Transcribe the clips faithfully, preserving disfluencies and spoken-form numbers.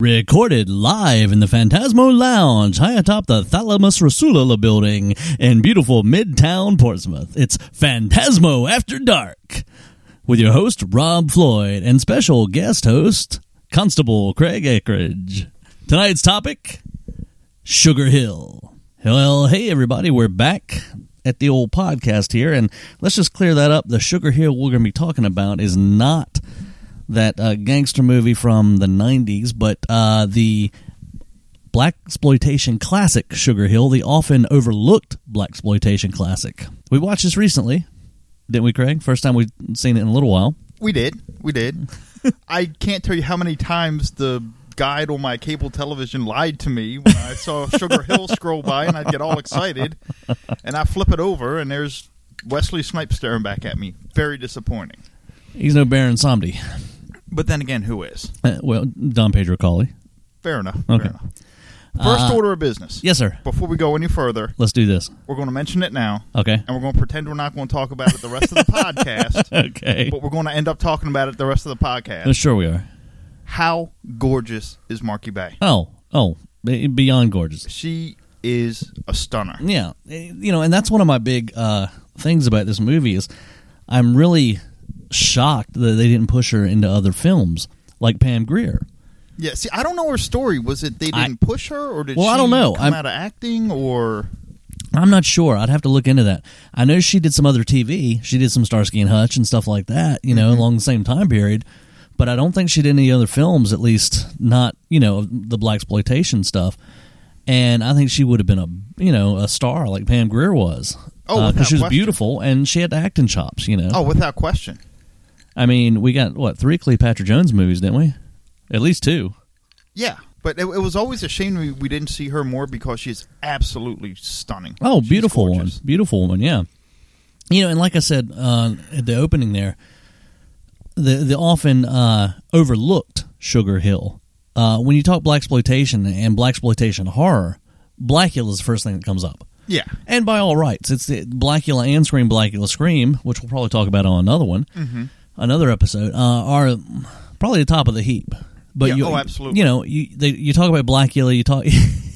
Recorded live in the Phantasmo Lounge, high atop the Thalamus Rasulullah building in beautiful Midtown Portsmouth. It's Phantasmo After Dark, with your host, Rob Floyd, and special guest host, Constable Craig Akridge. Tonight's topic, Sugar Hill. Well, hey everybody, we're back at the old podcast here, and let's just clear that up. The Sugar Hill we're going to be talking about is not that uh, gangster movie from the nineties, but uh, the blaxploitation classic Sugar Hill, the often overlooked blaxploitation classic. We watched this recently, didn't we, Craig? First time we've seen it in a little while. We did. We did. I can't tell you how many times the guide on my cable television lied to me when I saw Sugar Hill scroll by, and I'd get all excited, and I flip it over, and there's Wesley Snipes staring back at me. Very disappointing. He's no Baron Samedi. But then again, who is? Uh, well, Don Pedro Colley. Fair enough. Okay. Fair enough. First Uh, order of business. Yes, sir. Before we go any further, Let's do this. we're going to mention it now, Okay. and we're going to pretend we're not going to talk about it the rest of the podcast, Okay. but we're going to end up talking about it the rest of the podcast. Uh, Sure we are. How gorgeous is Marky Bay? Oh, oh, be- beyond gorgeous. She is a stunner. Yeah, you know, and that's one of my big uh, things about this movie is I'm really shocked that they didn't push her into other films like Pam Grier. Yeah, see, I don't know her story. Was it they didn't I- push her, or did Well, she I don't know. come I'm- out of acting, or... I'm not sure. I'd have to look into that. I know she did some other T V. She did some Starsky and Hutch and stuff like that, you know, Mm-hmm. along the same time period. But I don't think she did any other films, at least not, you know, the blaxploitation stuff. And I think she would have been a, you know, a star like Pam Grier was. Oh, because without she was question. beautiful and she had acting chops, you know. Oh, without question. I mean, we got, what, three Cleopatra Jones movies, didn't we? At least two. Yeah, but it, it was always a shame we, we didn't see her more because she's absolutely stunning. Oh, She's beautiful one. gorgeous. Beautiful one, yeah. You know, and like I said uh, at the opening there, the the often uh, overlooked Sugar Hill. Uh, when you talk blaxploitation and blaxploitation horror, Blackula is the first thing that comes up. Yeah. And by all rights, it's the Blackula and Scream, Blackula Scream, which we'll probably talk about on another one, Mm-hmm. another episode, uh, are probably the top of the heap. But Yeah, you, oh, absolutely. You know, you they, you talk about Blackula, you talk,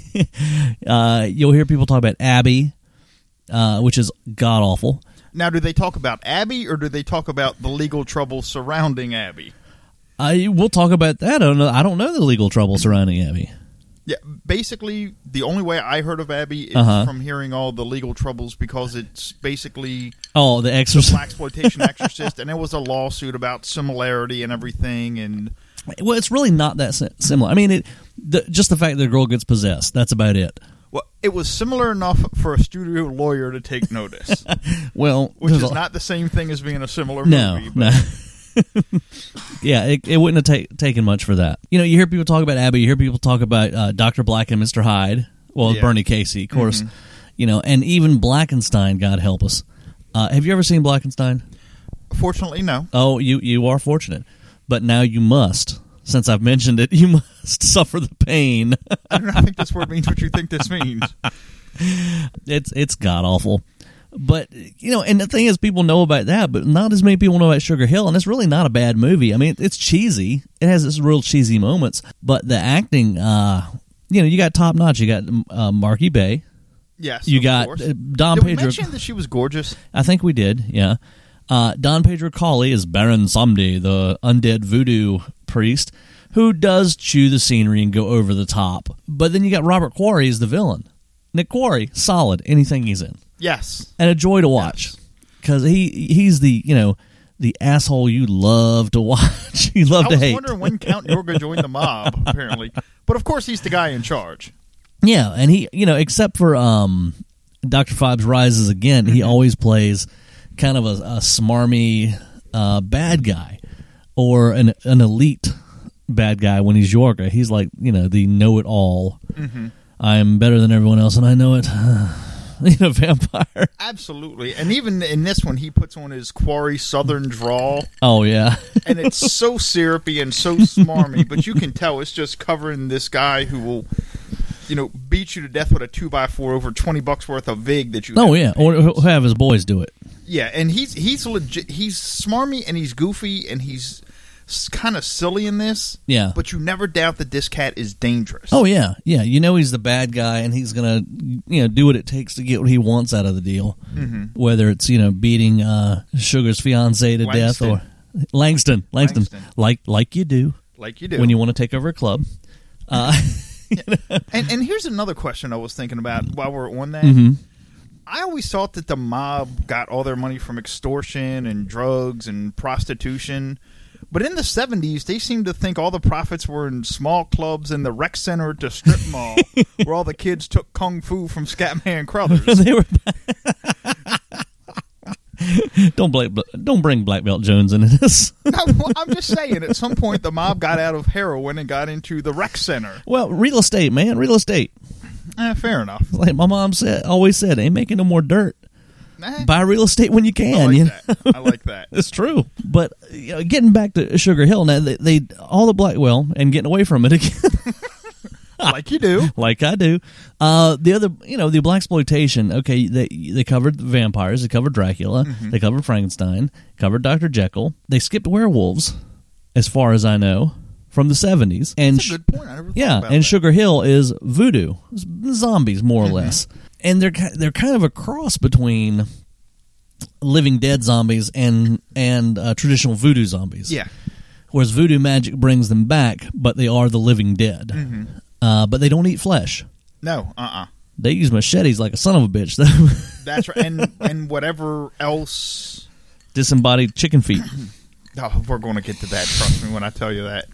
uh, you'll hear people talk about Abby, uh, which is god awful. Now, do they talk about Abby, or do they talk about the legal trouble surrounding Abby? I we'll talk about that. I don't know. I don't know the legal trouble surrounding Abby. Yeah, basically, the only way I heard of Abby is Uh-huh. from hearing all the legal troubles, because it's basically Oh, the the Exorcist. blaxploitation exorcist, and there was a lawsuit about similarity and everything, and Well, it's really not that si- similar. I mean, it the, just the fact that the girl gets possessed. That's about it. well, it was similar enough for a studio lawyer to take notice, Well, which there's is a- not the same thing as being a similar no, movie. no. Yeah, it, it wouldn't have ta- taken much for that. You know, you hear people talk about Abby. You hear people talk about uh, Doctor Black and Mister Hyde. Well, Yeah. Bernie Casey, of course. Mhm. You know, and even Blackenstein. God help us. Uh, have you ever seen Blackenstein? Fortunately, no. Oh, you you are fortunate, but now you must. Since I've mentioned it, you must suffer the pain. I do not think this word means what you think this means. It's it's god awful. But, you know, and the thing is, people know about that, but not as many people know about Sugar Hill, and it's really not a bad movie. I mean, it's cheesy. It has its real cheesy moments, but the acting, uh, you know, you got top notch. You got uh, Marky Bay. Yes, You of got course. uh, Don Did we Pedro. mention that she was gorgeous? I think we did, yeah. Uh, Don Pedro Colley is Baron Samedi, the undead voodoo priest, who does chew the scenery and go over the top. But then you got Robert Quarry as the villain. Nick Quarry, solid, anything he's in. Yes. And a joy to watch, because he he's the you know the asshole you love to watch, you love I to was hate. wondering when Count Yorga joined the mob, apparently. But of course, he's the guy in charge. Yeah, and he you know except for um, Doctor Phibes Rises Again, he always plays kind of a, a smarmy uh, bad guy or an an elite bad guy. When he's Yorga, he's like you know the know-it-all. Mm-hmm. I'm better than everyone else, and I know it. You know, vampire. Absolutely. And even in this one, he puts on his Quarry Southern drawl, Oh yeah. and it's so syrupy and so smarmy, but you can tell it's just covering this guy who will, you know, beat you to death with a two by four over twenty bucks worth of vig that you. Oh have yeah, to pay. or he'll have his boys do it. Yeah, and he's he's legit. He's smarmy and he's goofy and he's kind of silly in this. Yeah. But you never doubt that this cat is dangerous. Oh yeah, yeah. You know he's the bad guy, and he's gonna, you know, do what it takes to get what he wants out of the deal. Mm-hmm. Whether it's you know beating uh, Sugar's fiance to death Langston. or Langston, Langston, Langston. like like you do, Like you do. when you want to take over a club. Uh, and and here's another question I was thinking about while we're on that. mm-hmm. I always thought that the mob got all their money from extortion and drugs and prostitution. But in the seventies, they seemed to think all the profits were in small clubs in the rec center at the strip mall, where all the kids took kung fu from Scatman Crothers. they were. don't blame, don't bring Black Belt Jones into this. No, well, I'm just saying, at some point, the mob got out of heroin and got into the rec center. Well, real estate, man, real estate. Eh, fair enough. Like my mom said, always said, ain't making no more dirt. Eh, Buy real estate when you can. I like you that. know? I like that. It's true. But you know, getting back to Sugar Hill now, they, they all the black well and getting away from it again, Like you do. like I do. Uh, the other, you know, the black exploitation. Okay, they they covered vampires, they covered Dracula, Mm-hmm. they covered Frankenstein, covered Doctor Jekyll. They skipped werewolves, as far as I know, from the seventies. And That's a good point. I never thought yeah, about and that. Sugar Hill is voodoo, zombies more or Mm-hmm. less, and they're ki- they're kind of a cross between Living Dead zombies and and uh, traditional voodoo zombies. Yeah. Whereas voodoo magic brings them back, but they are the living dead. Mm-hmm. Uh, but they don't eat flesh. No, uh-uh. They use machetes like a son of a bitch, though. That's right. And, and whatever else... Disembodied chicken feet. Oh, we're going to get to that, trust me when I tell you that.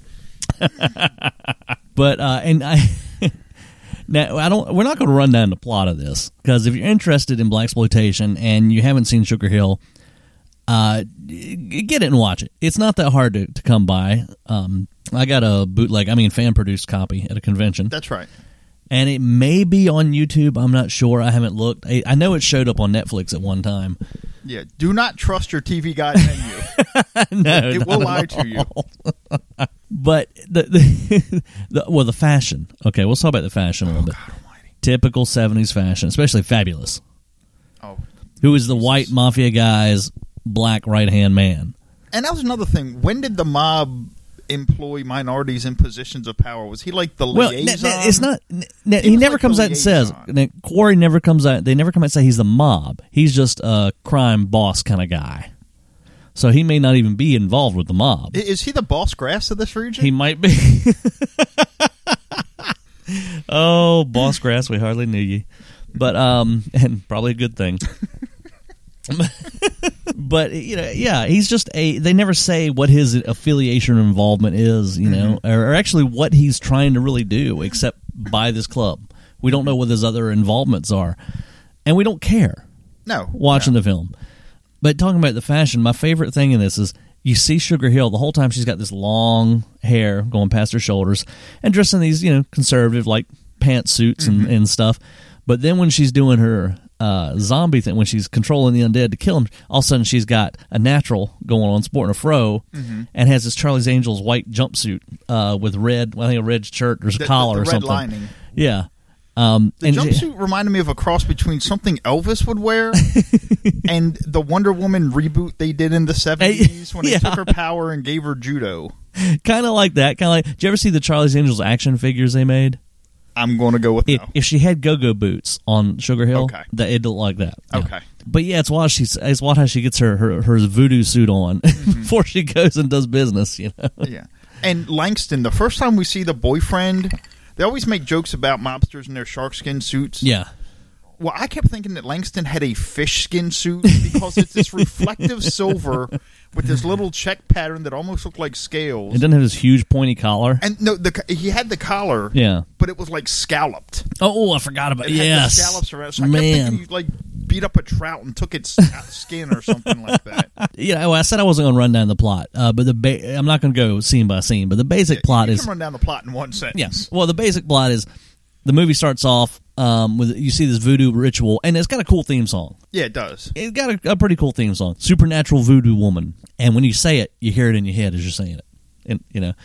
But uh, and I now I don't. We're not going to run down the plot of this because if you're interested in blaxploitation and you haven't seen Sugar Hill, uh, get it and watch it. It's not that hard to, to come by. Um, I got a bootleg, I mean fan produced copy at a convention. That's right. And it may be on YouTube. I'm not sure. I haven't looked. I, I know it showed up on Netflix at one time. Yeah, do not trust your T V guide menu. No, It not will at lie to you. all. But the, the, the well, the fashion. Okay, we'll talk about the fashion a little bit. God almighty. Typical seventies fashion, especially Fabulous, Oh. who is the white mafia guy's black right hand man. And that was another thing. When did the mob employ minorities in positions of power? Was he like the Well, liaison? n- n- it's not. N- n- He he was never like comes the out and says. liaison. n- Quarry never comes out. They never come out and say he's the mob. He's just a crime boss kind of guy. So he may not even be involved with the mob. I- Is he the boss grass of this region? He might be. Oh, boss grass, we hardly knew you. But um and probably a good thing. But you know, yeah, he's just a they never say what his affiliation or involvement is, you know, Mm-hmm. or, or actually what he's trying to really do except buy this club. We don't know what his other involvements are. And we don't care no. watching no. the film. But talking about the fashion, my favorite thing in this is you see Sugar Hill the whole time. She's got this long hair going past her shoulders and dressed in these, you know, conservative like pantsuits and, Mm-hmm. and stuff. But then when she's doing her uh, zombie thing, when she's controlling the undead to kill them, all of a sudden she's got a natural going on, sporting a fro, Mm-hmm. and has this Charlie's Angels white jumpsuit uh, with red, I think a red shirt. There's a The- the- collar the or red something. lining. Yeah. Um, The and jumpsuit reminded me of a cross between something Elvis would wear and the Wonder Woman reboot they did in the seventies when they Yeah. took her power and gave her judo. kind of like that. Kind of like. Did you ever see the Charlie's Angels action figures they made? I'm going to go with If, no. if she had go-go boots on Sugar Hill, Okay. that it'd look like that. Yeah. Okay. But yeah, it's why she's it's why how she gets her, her, her voodoo suit on Mm-hmm. before she goes and does business. You know. Yeah. And Langston, the first time we see the boyfriend, they always make jokes about mobsters in their sharkskin suits. Yeah. Well, I kept thinking that Langston had a fish skin suit because it's this reflective silver with this little check pattern that almost looked like scales. It doesn't have this huge pointy collar. And no, the he had the collar, Yeah. but it was like scalloped. Oh, I forgot about It had yes. the scallops around. So I kept Man. thinking you like beat up a trout and took its skin or something like that. You know, I said I wasn't going to run down the plot, uh, but the ba- I'm not going to go scene by scene. But the basic plot you is can run down the plot in one sentence. yes. Well, the basic plot is the movie starts off um, with you see this voodoo ritual, and it's got a cool theme song. Yeah, it does. It's got a, a pretty cool theme song, "Supernatural Voodoo Woman," and when you say it, you hear it in your head as you're saying it, and you know.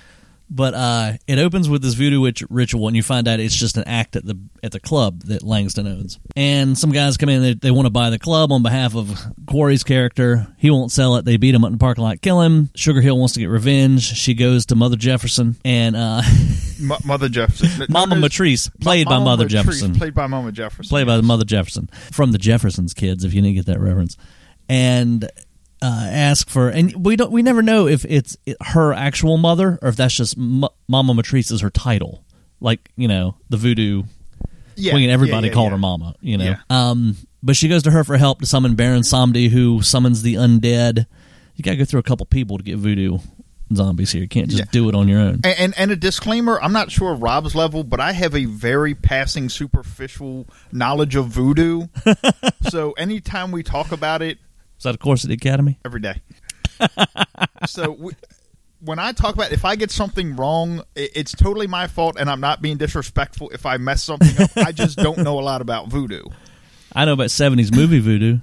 But uh, it opens with this voodoo witch ritual, and you find out it's just an act at the at the club that Langston owns. And some guys come in, they, they want to buy the club on behalf of Quarry's character. He won't sell it. They beat him up in the parking lot, kill him. Sugar Hill wants to get revenge. She goes to Mother Jefferson, and uh, M- Mother Jefferson, Mama Matrice, played Mama by Mother Matrice, Jefferson, played by Mama Jefferson, played yes. by Mother Jefferson from the Jeffersons kids, if you didn't get that reference, and. Uh, ask for, and we don't, we never know if it's her actual mother or if that's just M- Mama Matrice is her title, like you know the voodoo yeah, queen. Everybody yeah, yeah, called yeah. her Mama, you know. Yeah. Um, but she goes to her for help to summon Baron Samedi, who summons the undead. You gotta go through a couple people to get voodoo zombies here. You can't just Yeah. do it on your own. And, and and a disclaimer: I'm not sure Rob's level, but I have a very passing, superficial knowledge of voodoo. So anytime we talk about it. Is that a course at the Academy? Every day. So we, when I talk about if I get something wrong, it, it's totally my fault, and I'm not being disrespectful if I mess something up. I just don't know a lot about voodoo. I know about seventies movie voodoo.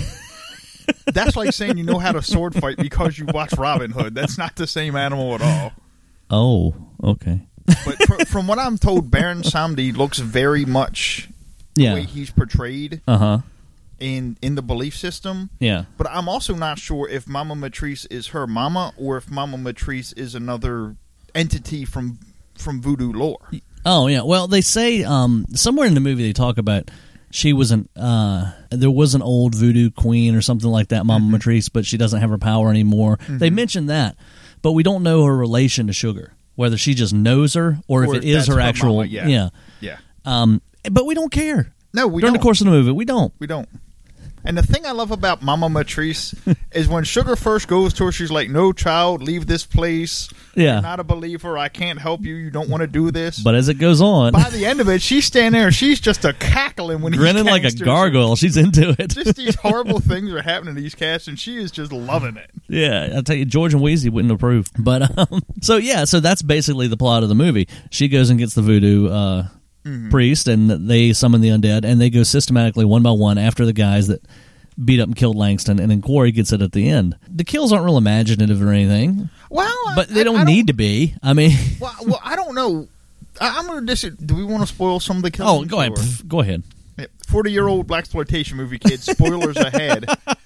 That's like saying you know how to sword fight because you watch Robin Hood. That's not the same animal at all. Oh, okay. But fr- from what I'm told, Baron Samedi looks very much the Yeah. way he's portrayed. Uh huh. In, in the belief system. Yeah. But I'm also not sure if Mama Matrice is her mama or if Mama Matrice is another entity from from voodoo lore. Oh, yeah. Well, they say um, somewhere in the movie they talk about she was an uh, there was an old voodoo queen or something like that, Mama mm-hmm. Matrice, but she doesn't have her power anymore. Mm-hmm. They mentioned that, but we don't know her relation to Sugar, whether she just knows her or, or if it is her, her actual. Mama, yeah. Yeah. Yeah. Um, but we don't care. No, we During don't. the course of the movie, we don't. We don't. And the thing I love about Mama Matrice is when Sugar first goes to her, she's like, "No, child, leave this place. Yeah. You're not a believer. I can't help you. You don't want to do this." But as it goes on, by the end of it, she's standing there and she's just a cackling when grinning he's like a gargoyle. She's into it. Just these horrible things are happening to these cats, and she is just loving it. Yeah, I tell you, George and Wheezy wouldn't approve. But um, so yeah, so that's basically the plot of the movie. She goes and gets the voodoo uh, mm-hmm. priest, and they summon the undead, and they go systematically one by one after the guys that beat up and killed Langston, and then Quarry gets it at the end. The kills aren't real imaginative or anything. Well, but they I, don't I need don't, to be. I mean, well, well, I don't know. I, I'm going to dis. Do we want to spoil some of the kills? Oh, go ahead. Pff, go ahead. Forty-year-old blaxploitation movie kids. Spoilers ahead.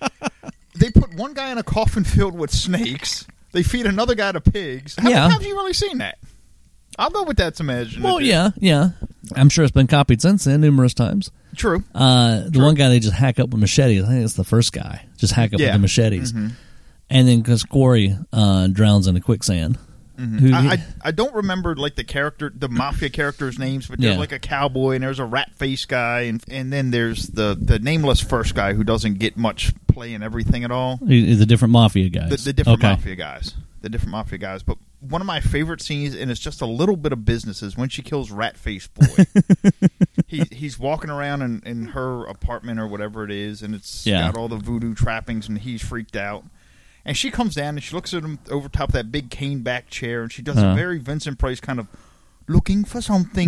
They put one guy in a coffin filled with snakes. They feed another guy to pigs. How yeah. many times have you really seen that? I'll go with that's imaginative. Well, yeah, yeah. I'm sure it's been copied since then numerous times. True. Uh, the True. one guy they just hack up with machetes. I think it's the first guy. Just hack up yeah. with the machetes. Mm-hmm. And then because Quarry uh, drowns in the quicksand. Mm-hmm. Who, I, I I don't remember like the character, the mafia characters' names, but there's yeah. like a cowboy and there's a rat face guy, and and then there's the, the nameless first guy who doesn't get much play in everything at all. The different mafia guys. The, the different okay. mafia guys. The different mafia guys. But one of my favorite scenes, and it's just a little bit of business, is when she kills Rat Face Boy. he he's walking around in, in her apartment or whatever it is, and it's yeah. got all the voodoo trappings, and he's freaked out. And she comes down and she looks at him over top of that big cane back chair, and she does uh-huh. a very Vincent Price kind of looking for something,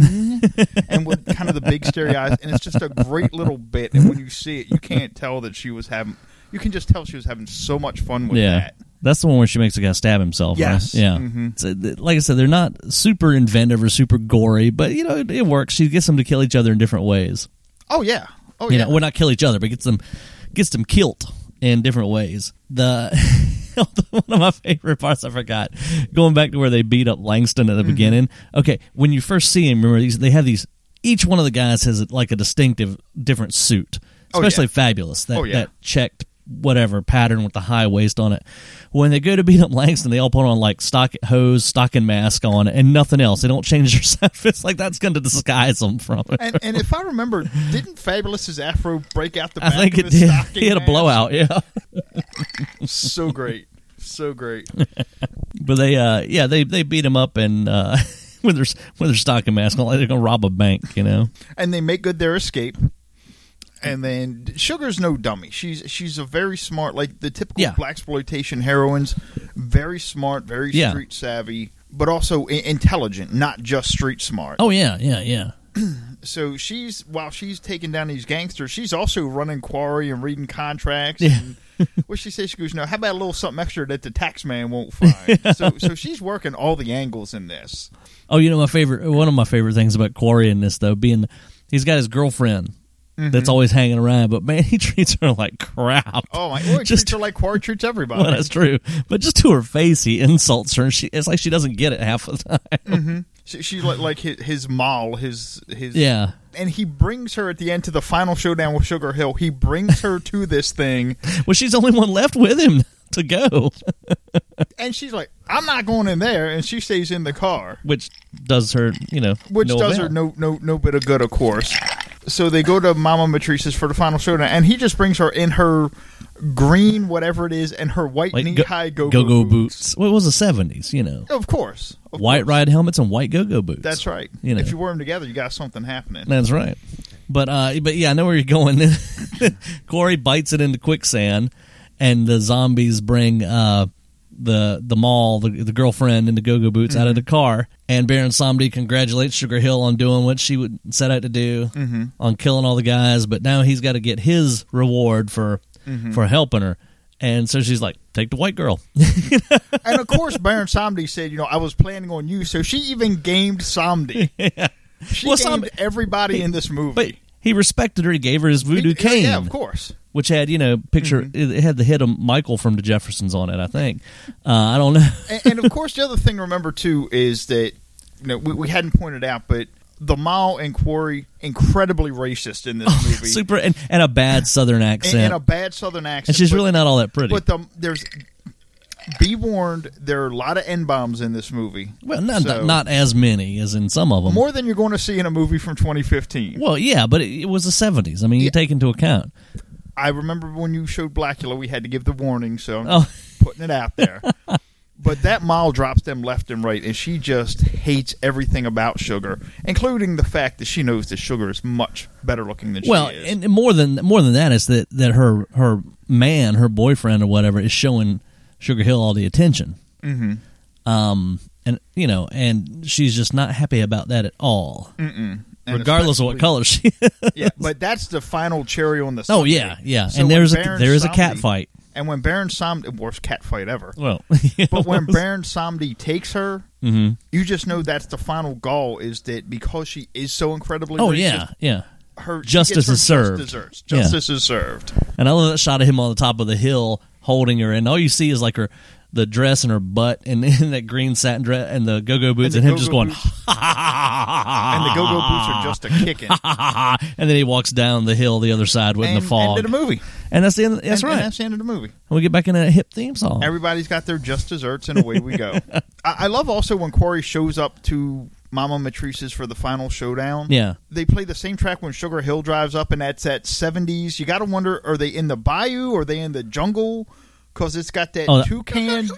and with kind of the big starry eyes, and it's just a great little bit. And when you see it, you can't tell that she was having. You can just tell she was having so much fun with yeah. that. That's the one where she makes a guy stab himself. Yes. Right? Yeah. Mm-hmm. So, like I said, they're not super inventive or super gory, but you know it, it works. She gets them to kill each other in different ways. Oh yeah. Oh you yeah. know, well, not kill each other, but gets them gets them killed in different ways. The one of my favorite parts I forgot, going back to where they beat up Langston at the mm-hmm. beginning. Okay, when you first see him, remember these? They have these. Each one of the guys has like a distinctive, different suit. Especially oh, yeah. Fabulous, that oh, yeah. that checked whatever pattern with the high waist on it. When they go to beat up Langston, they all put on like stock hose, stocking mask on, and nothing else. They don't change their outfits. Like that's going to disguise them from it. And, and if I remember, didn't Fabulous's afro break out the back I think of it his did. stocking He had a mask? blowout. Yeah. So great, so great. But they, uh, yeah, they they beat him up and uh, with their with their stocking mask on, like they're going to rob a bank, you know. And they make good their escape. And then Sugar's no dummy. She's she's a very smart, like the typical yeah. blaxploitation heroines. Very smart, very yeah. street savvy, but also I- intelligent, not just street smart. Oh yeah, yeah, yeah. So she's while she's taking down these gangsters, she's also running Quarry and reading contracts Yeah. and What she says, she goes, "No, how about a little something extra that the tax man won't find?" so, so she's working all the angles in this. Oh, you know, my favorite, one of my favorite things about Quarry in this, though, being he's got his girlfriend mm-hmm. that's always hanging around, but man, he treats her like crap. Oh my! Well, he just treats her like Quarry treats everybody. Well, that's true, but just to her face, he insults her, and she it's like she doesn't get it half the time. Mm-hmm. She, she's like, like his, his Maul, his his yeah. And he brings her at the end to the final showdown with Sugar Hill. He brings her to this thing. Well, she's the only one left with him to go. And she's like, "I'm not going in there," and she stays in the car, which does her, you know, which no does avail. her no no no bit of good, of course. So they go to Mama Matrice's for the final showdown, and he just brings her in her green whatever it is and her white like knee-high go, go-go, go-go boots. boots. Well, it was the seventies, you know. Of course. Of white course. ride helmets and white go-go boots. That's right. You know. If you wear them together, you got something happening. That's right. But uh, but yeah, I know where you're going. Corey bites it into quicksand, and the zombies bring uh, the the Maul, the, the girlfriend, and the go-go boots mm-hmm. out of the car. And Baron Samedi congratulates Sugar Hill on doing what she would set out to do, mm-hmm. on killing all the guys. But now he's got to get his reward for mm-hmm. for helping her. And so she's like, "Take the white girl." And of course, Baron Samedi said, "You know, I was planning on you." So she even gamed Samedi. Yeah. She well, gamed Samedi, everybody in this movie. But he respected her. He gave her his voodoo he, cane. Yeah, of course. Which had, you know, picture, mm-hmm. it had the hit of Michael from the Jeffersons on it, I think. Uh, I don't know. and, and of course, the other thing to remember, too, is that, you know, we, we hadn't pointed out, but the Maul and Quarry, incredibly racist in this oh, movie. Super, and, and a bad Southern accent. And, and a bad Southern accent. And she's but, really not all that pretty. But the, there's, be warned, there are a lot of N-bombs in this movie. Well, not, so, not as many as in some of them. More than you're going to see in a movie from twenty fifteen. Well, yeah, but it, it was the seventies. I mean, you yeah. take into account. I remember when you showed Blackula, we had to give the warning, so I'm oh. putting it out there. But that Maul drops them left and right, and she just hates everything about Sugar, including the fact that she knows that Sugar is much better looking than well, she is. Well, and more than more than that is that, that her her man, her boyfriend or whatever, is showing Sugar Hill all the attention. Mm-hmm. Um, and you know, and she's just not happy about that at all. Mm-mm. Regardless of what color she is. Yeah, but that's the final cherry on the Oh, sundae. yeah, yeah. So and there's a Baron there is a Samedi, cat fight. And when Baron Samedi, worst cat fight ever. Well, but when Baron Samedi takes her, mm-hmm. you just know that's the final goal, is that because she is so incredibly Oh, racist, yeah, yeah. Her, Justice her is served. Just desserts. Justice yeah. is served. And I love that shot of him on the top of the hill holding her, and all you see is like her the dress and her butt and, and that green satin dress and the go-go boots and, and him go-go just going boots. And the go-go boots are just a kicking. And then he walks down the hill the other side with and, the fog. End of the movie. And that's the end. That's and, right. And that's the end of the movie. And we get back in a hip theme song. Everybody's got their just desserts, and away we go. I, I love also when Quarry shows up to Mama Matrice's for the final showdown. Yeah. They play the same track when Sugar Hill drives up, and that's at seventies. You got to wonder, are they in the bayou or are they in the jungle? Because it's got that oh, toucan.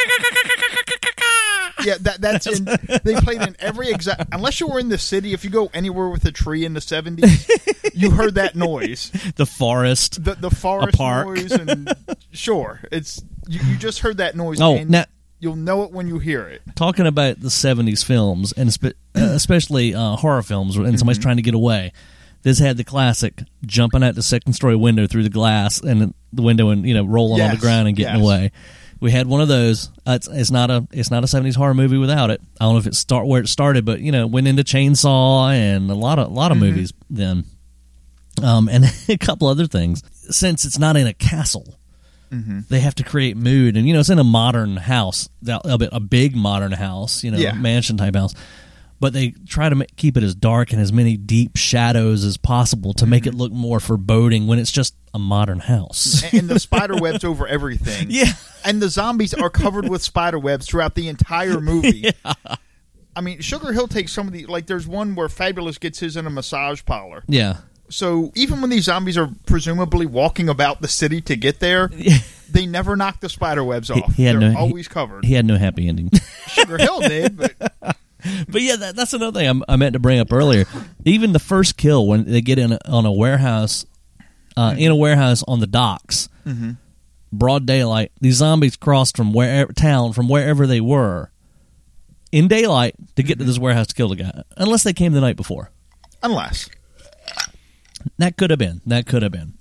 Yeah, that that's in. They played in every exact. Unless you were in the city, if you go anywhere with a tree in the seventies, you heard that noise. The forest, the the forest a park. noise, and sure, it's you, you just heard that noise. Oh, and now you'll know it when you hear it. Talking about the seventies films, and spe- uh, especially uh, horror films, and somebody's mm-hmm. trying to get away. This had the classic jumping out the second story window through the glass and the window, and you know rolling yes, on the ground and getting yes. away. We had one of those. Uh, it's, it's not a it's not a seventies horror movie without it. I don't know if it start where it started, but you know went into Chainsaw and a lot of a lot of mm-hmm. movies then, um, and a couple other things. Since it's not in a castle, mm-hmm. they have to create mood, and you know it's in a modern house, a, a big modern house, you know, yeah. mansion type house. But they try to make, keep it as dark and as many deep shadows as possible to make mm-hmm. it look more foreboding when it's just a modern house. And, and the spider webs over everything. Yeah. And the zombies are covered with spider webs throughout the entire movie. Yeah. I mean, Sugar Hill takes some of the... Like, there's one where Fabulous gets his in a massage parlor. Yeah. So even when these zombies are presumably walking about the city to get there, they never knock the spider webs off. He, he had They're no, always he, covered. He had no happy ending. Sugar Hill did, but... But yeah, that, that's another thing I'm, I meant to bring up earlier. Even the first kill when they get in a, on a warehouse, uh, mm-hmm. in a warehouse on the docks, mm-hmm. broad daylight. These zombies crossed from wherever town from wherever they were in daylight to get mm-hmm. to this warehouse to kill the guy, unless they came the night before. Unless that could have been that could have been,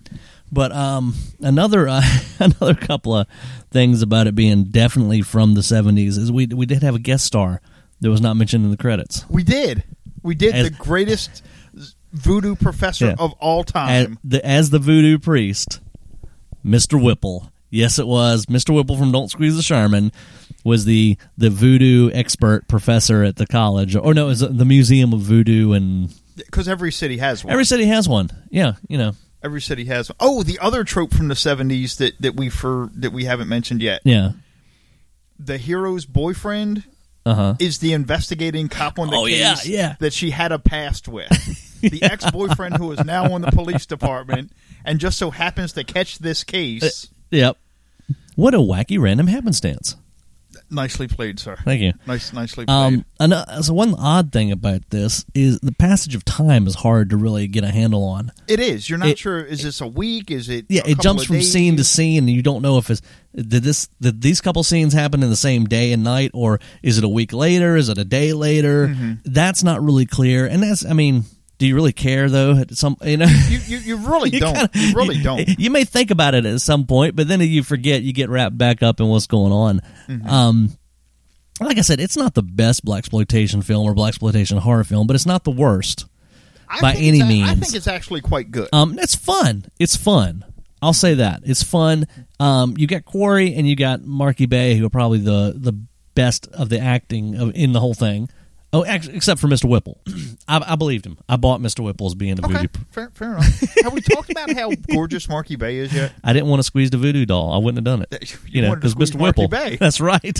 But um, another uh, another couple of things about it being definitely from the seventies is we we did have a guest star that was not mentioned in the credits. We did. We did as, the greatest voodoo professor yeah, of all time. As the, as the voodoo priest, Mister Whipple. Yes, it was. Mister Whipple from Don't Squeeze the Charmin was the, the voodoo expert professor at the college. Or no, it was the Museum of Voodoo. and Because every city has one. Every city has one. Yeah, you know. Every city has one. Oh, the other trope from the seventies that, that, we, for, that we haven't mentioned yet. Yeah. The hero's boyfriend uh-huh. is the investigating cop on the oh, case yeah, yeah. that she had a past with. The yeah. ex-boyfriend who is now in the police department and just so happens to catch this case. Uh, yep. What a wacky random happenstance. Nicely played, sir. Thank you. Nice, nicely played. Um, and, uh, so one odd thing about this is the passage of time is hard to really get a handle on. It is. You're not it, sure. Is this a week? Is it? Yeah, a it jumps from days? scene to scene, and you don't know if it's did this did these couple scenes happen in the same day and night, or is it a week later? Is it a day later? Mm-hmm. That's not really clear, and that's I mean. Do you really care though? At some, you know, you you, you really you don't. Kinda, you really you, don't. You may think about it at some point, but then you forget. You get wrapped back up in what's going on. Mm-hmm. Um, like I said, it's not the best blaxploitation film or blaxploitation horror film, but it's not the worst I by any a, means. I think it's actually quite good. Um, it's fun. It's fun. I'll say that it's fun. Um, you got Quarry and you got Marky Bay, who are probably the the best of the acting of, in the whole thing. Oh, actually, except for Mister Whipple. I, I believed him. I bought Mister Whipple as being a okay, voodoo. Fair, fair enough. Have we talked about how gorgeous Marky Bay is yet? I didn't want to squeeze the voodoo doll. I wouldn't have done it. You, you know, because Mister Marky Whipple. Bay. That's right.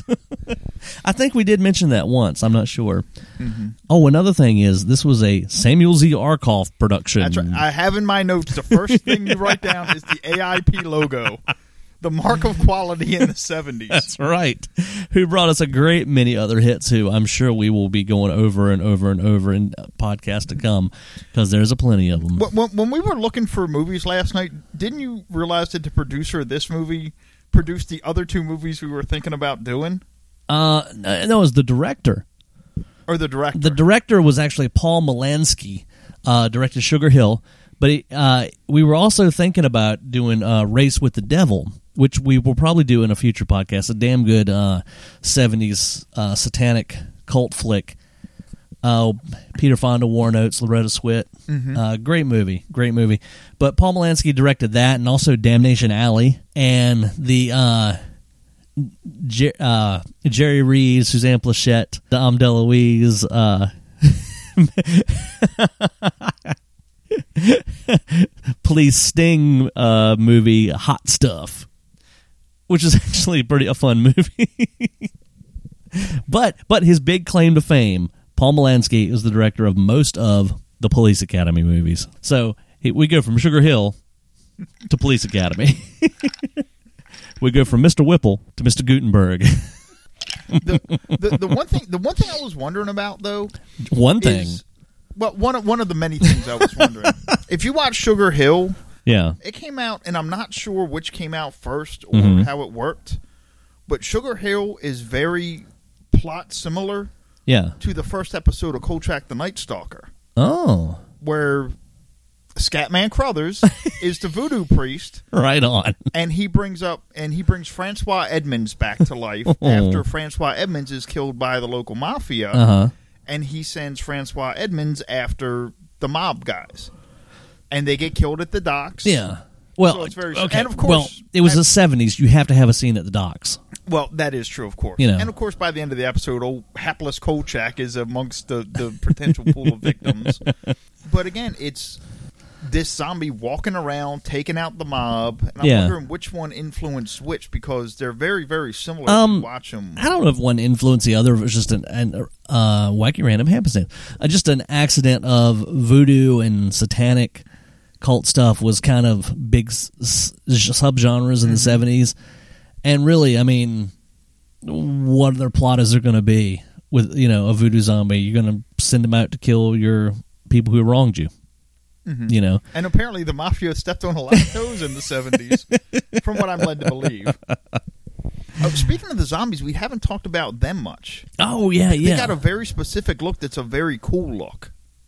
I think we did mention that once. I'm not sure. Mm-hmm. Oh, another thing is this was a Samuel Z. Arkoff production. That's right. I have in my notes the first thing you write down is the A I P logo. The mark of quality in the seventies. That's right. Who brought us a great many other hits who I'm sure we will be going over and over and over in podcasts to come because there's a plenty of them. When, when we were looking for movies last night, didn't you realize that the producer of this movie produced the other two movies we were thinking about doing? Uh, no, it was the director. Or the director. The director was actually Paul Molansky, uh, directed Sugar Hill. But he, uh, we were also thinking about doing uh, Race with the Devil, which we will probably do in a future podcast. A damn good uh, seventies uh, satanic cult flick. Uh, Peter Fonda, Warren Oates, Loretta Swit. Mm-hmm. Uh, great movie, great movie. But Paul Molansky directed that, and also Damnation Alley, and the uh, Jer- uh, Jerry Reeves, Suzanne Plachette, Dom DeLuise. Uh, Police Sting uh, movie Hot Stuff, which is actually pretty a fun movie. but but his big claim to fame, Paul Molansky is the director of most of the Police Academy movies. So he, we go from Sugar Hill to Police Academy. We go from Mister Whipple to Mister Gutenberg. the, the the one thing the one thing I was wondering about though, one thing. Is, Well, one of, one of the many things I was wondering. If you watch Sugar Hill, yeah, it came out, and I'm not sure which came out first or mm-hmm. how it worked, but Sugar Hill is very plot similar yeah. to the first episode of Kolchak the Night Stalker. Oh. Where Scatman Crothers is the voodoo priest. Right on. And he brings up, and he brings Francois Edmonds back to life oh. after Francois Edmonds is killed by the local mafia. Uh-huh. And he sends Francois Edmonds after the mob guys, and they get killed at the docks. Yeah, well, so it's very okay. And of course, well, it was and, the seventies. You have to have a scene at the docks. Well, that is true, of course. You know. And of course, by the end of the episode, old hapless Kolchak is amongst the, the potential pool of victims. But again, it's this zombie walking around, taking out the mob, and I'm yeah. wondering which one influenced which, because they're very, very similar um, if you watch them. I don't know if one influenced the other. It was just an, an uh, wacky random happenstance. Uh, just an accident of voodoo and satanic cult stuff was kind of big s- s- subgenres in mm-hmm. the seventies. And really, I mean, what other plot is there going to be with, you know, a voodoo zombie? You're going to send them out to kill your people who wronged you. Mm-hmm. You know, and apparently the mafia stepped on a lot of toes in the seventies, from what I'm led to believe. Oh, speaking of the zombies, we haven't talked about them much. Oh yeah, they yeah. They got a very specific look. That's a very cool look.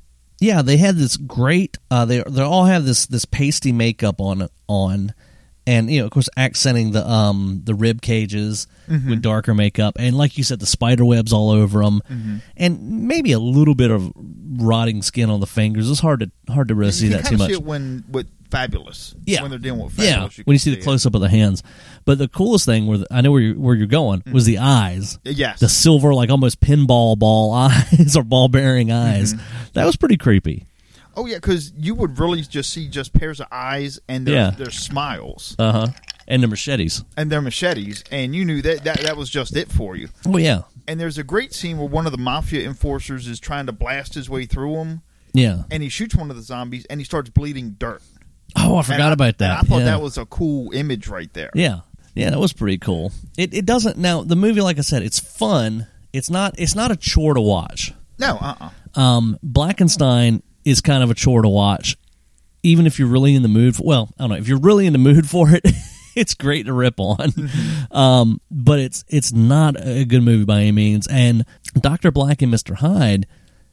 Yeah, they had this great. Uh, they they all have this this pasty makeup on on, and you know, of course, accenting the um the rib cages mm-hmm. with darker makeup, and like you said, the spider webs all over them, mm-hmm. and maybe a little bit of rotting skin on the fingers. It's hard to hard to really you see that too much. See it when with Fabulous, yeah, when they're dealing with Fabulous, yeah, you when you see the it. close up of the hands. But the coolest thing, where the, I know where you're, where you're going, mm-hmm. was the eyes. Yes, the silver, like almost pinball ball eyes or ball bearing eyes. Mm-hmm. That was pretty creepy. Oh yeah, because you would really just see just pairs of eyes and their, yeah. their smiles. Uh huh. And their machetes. And their machetes, and you knew that, that that was just it for you. Oh yeah. And there's a great scene where one of the mafia enforcers is trying to blast his way through them. Yeah. And he shoots one of the zombies, and he starts bleeding dirt. Oh, I forgot I, about that. I thought yeah. that was a cool image right there. Yeah, yeah, that was pretty cool. It it doesn't now the movie, like I said, it's fun. It's not it's not a chore to watch. No, uh, uh-uh. uh Um, Blackenstein is kind of a chore to watch, even if you're really in the mood. For, well, I don't know if you're really in the mood for it. It's great to rip on, mm-hmm. um, but it's it's not a good movie by any means. And Doctor Black and Mister Hyde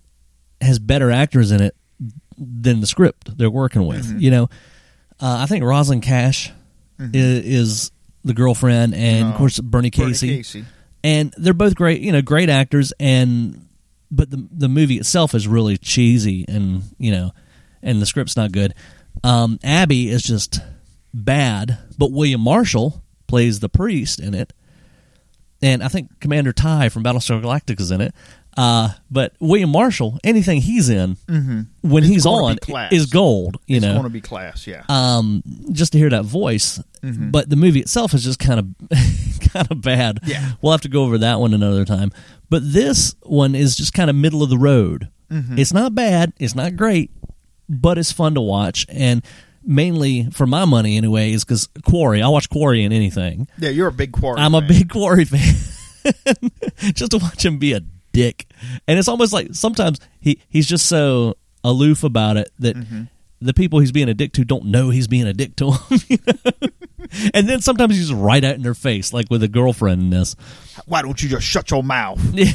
has better actors in it than the script they're working with. Mm-hmm. You know, uh, I think Rosalind Cash mm-hmm. is, is the girlfriend, and no. of course Bernie Casey. Bernie Casey, and they're both great. You know, great actors, and but the the movie itself is really cheesy, and you know, and the script's not good. Um, Abby is just bad, but William Marshall plays the priest in it, and I think Commander Ty from Battlestar Galactica is in it. Uh, but William Marshall, anything he's in, mm-hmm. when it's he's on, is gold. You it's know, it's going to be class, yeah. Um, just to hear that voice, mm-hmm. but the movie itself is just kind of kind of bad. Yeah, we'll have to go over that one another time. But this one is just kind of middle of the road. Mm-hmm. It's not bad, it's not great, but it's fun to watch, and mainly for my money anyway is because Quarry. I watch Quarry in anything. Yeah, you're a big Quarry. I'm fan. a big Quarry fan. Just to watch him be a dick, and it's almost like sometimes he he's just so aloof about it that mm-hmm. the people he's being a dick to don't know he's being a dick to him. You know? And then sometimes he's just right out in their face, like with a girlfriend in this. Why don't you just shut your mouth? Yeah.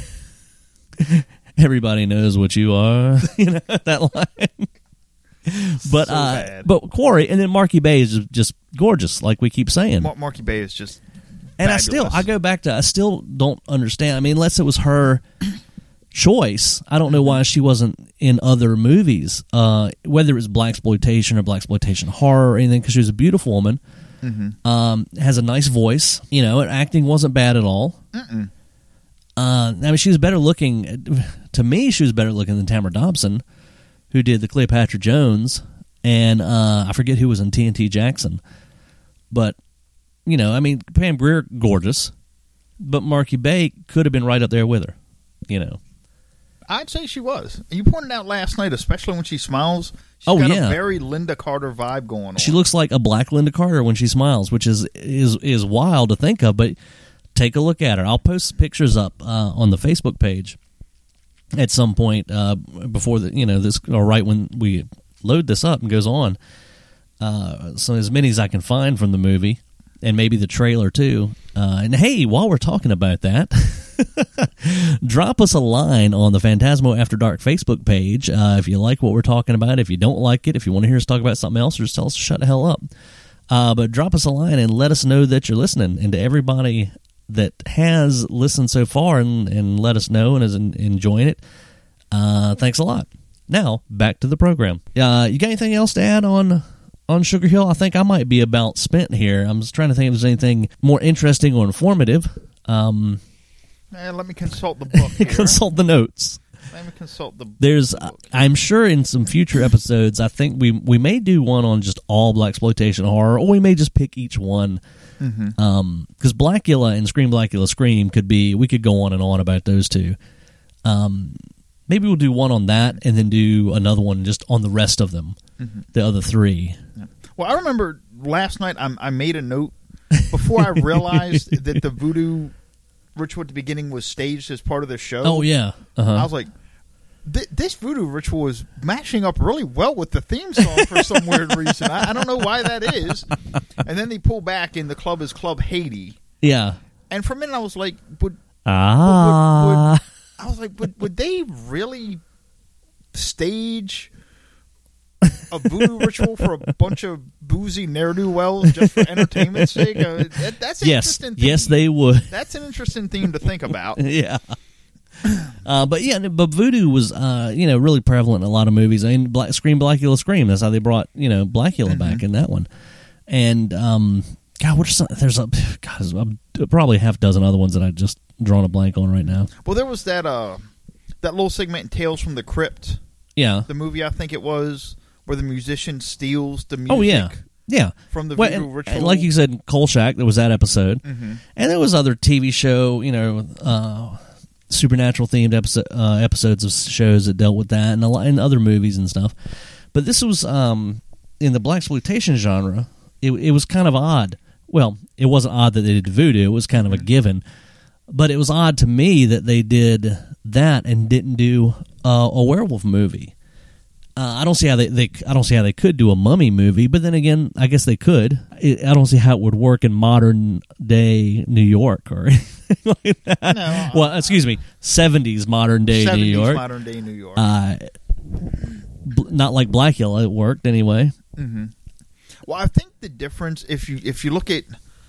Everybody knows what you are. You know that line. But so uh, bad. but Quarry, and then Marky Bay is just gorgeous, like we keep saying. Mar- Marky Bay is just. And fabulous. I still, I go back to, I still don't understand. I mean, unless it was her choice, I don't know why she wasn't in other movies, uh, whether it was blaxploitation or blaxploitation horror or anything, because she was a beautiful woman, mm-hmm. um, has a nice voice, you know, and acting wasn't bad at all. Mm-mm. Uh, I mean, she was better looking, to me, she was better looking than Tamara Dobson, who did the Cleopatra Jones, and uh, I forget who was in T N T Jackson, but you know, I mean, Pam Grier, gorgeous, but Marky Bay could have been right up there with her, you know. I'd say she was. You pointed out last night, especially when she smiles, she's oh, got yeah. a very Linda Carter vibe going on. She looks like a black Linda Carter when she smiles, which is is, is wild to think of, but take a look at her. I'll post pictures up uh, on the Facebook page at some point uh, before the, you know, this, or right when we load this up and goes on. Uh, so as many as I can find from the movie. And maybe the trailer, too. Uh, and, hey, while we're talking about that, drop us a line on the Phantasmo After Dark Facebook page uh, if you like what we're talking about. If you don't like it, if you want to hear us talk about something else, or just tell us to shut the hell up. Uh, but drop us a line and let us know that you're listening. And to everybody that has listened so far and, and let us know and is in, enjoying it, uh, thanks a lot. Now, back to the program. Uh, you got anything else to add on... On Sugar Hill? I think I might be about spent here. I'm just trying to think if there's anything more interesting or informative. Um, eh, let me consult the book here. Consult the notes. Let me consult the There's, the book. I'm sure in some future episodes, I think we we may do one on just all blaxploitation horror, or we may just pick each one. Mm-hmm. Um, because Blackula and Scream Blackula Scream could be, we could go on and on about those two. Um, maybe we'll do one on that and then do another one just on the rest of them, mm-hmm. the other three. Yeah. Well, I remember last night I, I made a note before I realized that the voodoo ritual at the beginning was staged as part of the show. Oh, yeah. Uh-huh. I was like, this voodoo ritual is matching up really well with the theme song for some weird reason. I, I don't know why that is. And then they pull back and the club is Club Haiti. Yeah. And for a minute I was like, would, ah. would, would, would I was like, would, would they really stage a voodoo ritual for a bunch of boozy ne'er-do-wells just for entertainment's sake? Uh, that, that's an Yes, interesting theme. yes, they would. That's an interesting theme to think about. Yeah. Uh, but yeah, but voodoo was, uh, you know, really prevalent in a lot of movies. I mean, Black, Scream, Blackula, Scream. That's how they brought, you know, Blackula mm-hmm. back in that one. And um, God, what's some, there's a God, there's a, probably a half dozen other ones that I just drawn a blank on right now. Well, there was that uh, that little segment in Tales from the Crypt. Yeah, the movie I think it was where the musician steals the music. Oh yeah, yeah. From the well, voodoo and, ritual. and like you said, Kolchak. There was that episode, mm-hmm. and there was other T V show, you know. Uh, supernatural themed episode, uh, episodes of shows that dealt with that, and a lot, and other movies and stuff. But this was um, in the blaxploitation genre. It, it was kind of odd. Well, it wasn't odd that they did voodoo. It was kind of a given. But it was odd to me that they did that and didn't do uh, a werewolf movie. Uh, I don't see how they, they. I don't see how they could do a mummy movie. But then again, I guess they could. It, I don't see how it would work in modern day New York or anything like that. No, well, excuse me, seventies modern day New York. modern day New York. Uh, bl- not like Blackula. It worked anyway. Mm-hmm. Well, I think the difference, if you if you look at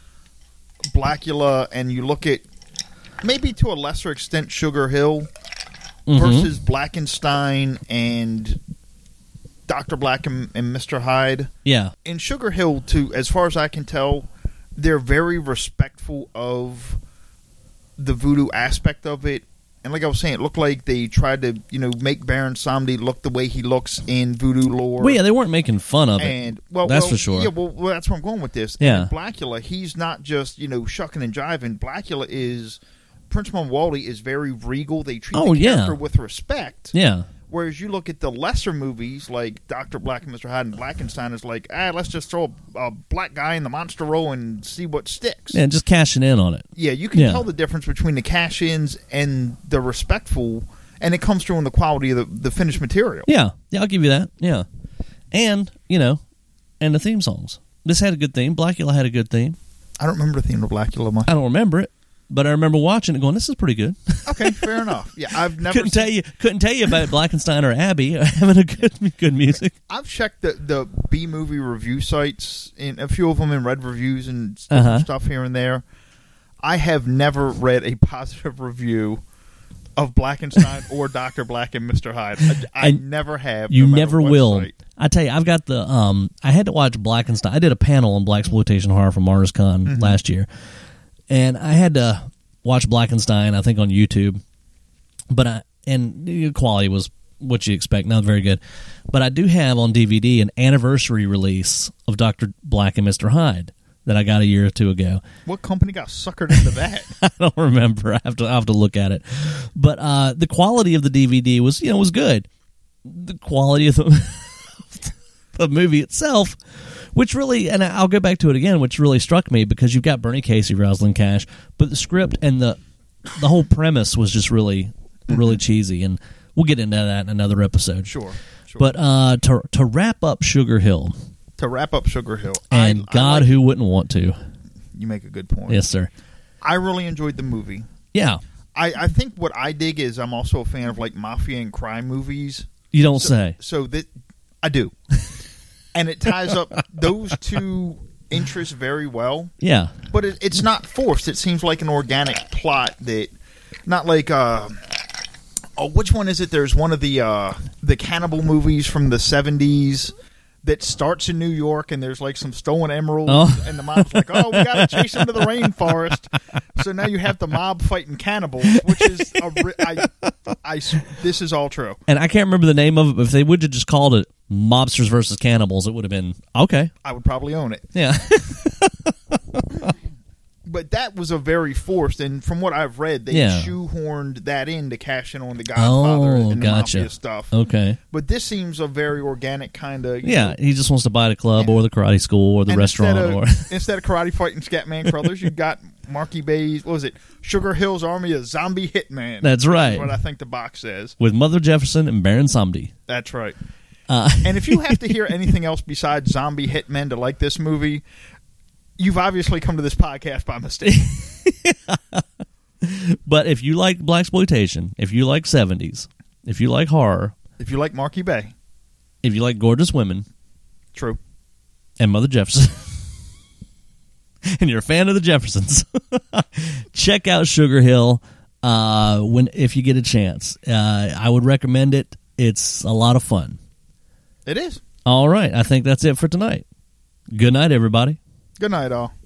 Blackula and you look at maybe to a lesser extent Sugar Hill mm-hmm. versus Blackenstein and Doctor Black and, and Mister Hyde. Yeah. In Sugar Hill, too, as far as I can tell, they're very respectful of the voodoo aspect of it. And like I was saying, it looked like they tried to, you know, make Baron Samedi look the way he looks in voodoo lore. Well, yeah, they weren't making fun of it. And well, that's well, for sure. Yeah, well, well, that's where I'm going with this. Yeah. And Blackula, he's not just, you know, shucking and jiving. Blackula is, Prince Monwaldi is very regal. They treat oh, the character yeah. with respect. Yeah. Whereas you look at the lesser movies like Doctor Black and Mister Hyde and Blackenstein is like, ah, let's just throw a, a black guy in the monster role and see what sticks. Yeah, just cashing in on it. Yeah, you can yeah. tell the difference between the cash-ins and the respectful, and it comes through in the quality of the, the finished material. Yeah, yeah, I'll give you that. Yeah, and you know, and the theme songs. This had a good theme. Blackula had a good theme. I don't remember the theme of Blackula much. I don't remember it. But I remember watching it, going, "This is pretty good." Okay, fair enough. Yeah, I've never couldn't seen... tell you couldn't tell you about Blackenstein or Abbey having a good good music. I've checked the the B movie review sites, and a few of them in Red Reviews and stuff, uh-huh. stuff here and there. I have never read a positive review of Blackenstein or Doctor Black and Mister Hyde. I, I never have. You no never will. Site. I tell you, I've got the. Um, I had to watch Blackenstein. I did a panel on blaxploitation horror from ArtistCon mm-hmm. last year. And I had to watch Blackenstein, I think, on YouTube. But I and the quality was what you expect, not very good. But I do have on D V D an anniversary release of Doctor Black and Mister Hyde that I got a year or two ago. What company got suckered into that? I don't remember. I have to I have to look at it. But uh, the quality of the D V D was, you know, was good. The quality of the the movie itself, which really, and I'll go back to it again, which really struck me because you've got Bernie Casey, Rosalind Cash, but the script and the the whole premise was just really, really mm-hmm. cheesy, and we'll get into that in another episode. Sure, sure. But uh, to to wrap up Sugar Hill, to wrap up Sugar Hill, and I, God, I like, who wouldn't want to? You make a good point. Yes, sir. I really enjoyed the movie. Yeah, I, I think what I dig is I'm also a fan of like mafia and crime movies. You don't so, say. So that I do. And it ties up those two interests very well. Yeah. But it, it's not forced. It seems like an organic plot that, not like, uh, oh, which one is it? There's one of the uh, the cannibal movies from the seventies that starts in New York, and there's like some stolen emeralds, oh. and the mob's like, oh, we got to chase them to the rainforest. So now you have the mob fighting cannibals, which is, a ri- I, I, this is all true. And I can't remember the name of it, but if they would have just called it Mobsters versus Cannibals, it would have been, okay. I would probably own it. Yeah. But that was a very forced, and from what I've read, they yeah. shoehorned that in to cash in on the Godfather oh, and the gotcha. Mafia stuff. Okay. But this seems a very organic kind of... Yeah, know, he just wants to buy the club yeah. or the karate school or the and restaurant. Instead of, or instead of karate fighting Scatman Crothers, you've got Marky Bay's, what was it, Sugar Hill's Army of Zombie Hitmen. That's right. What I think the box says. With Mother Jefferson and Baron Samedi. That's right. Uh, and if you have to hear anything else besides Zombie Hitmen to like this movie, you've obviously come to this podcast by mistake. But if you like blaxploitation, if you like seventies, if you like horror, If you like Marky Bay. If you like gorgeous women. True. And Mother Jefferson. And you're a fan of the Jeffersons. Check out Sugar Hill uh, when if you get a chance. Uh, I would recommend it. It's a lot of fun. It is. All right. I think that's it for tonight. Good night, everybody. Good night, all.